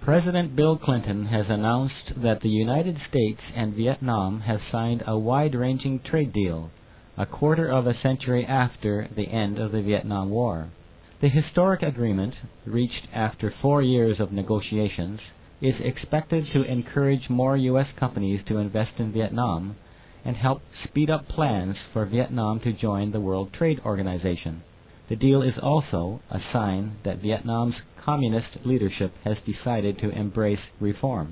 President Bill Clinton has announced that the United States and Vietnam have signed a wide-ranging trade deal, a quarter of a century after the end of the Vietnam War. The historic agreement, reached after 4 years of negotiations, is expected to encourage more U.S. companies to invest in Vietnam and help speed up plans for Vietnam to join the World Trade Organization. The deal is also a sign that Vietnam's communist leadership has decided to embrace reform.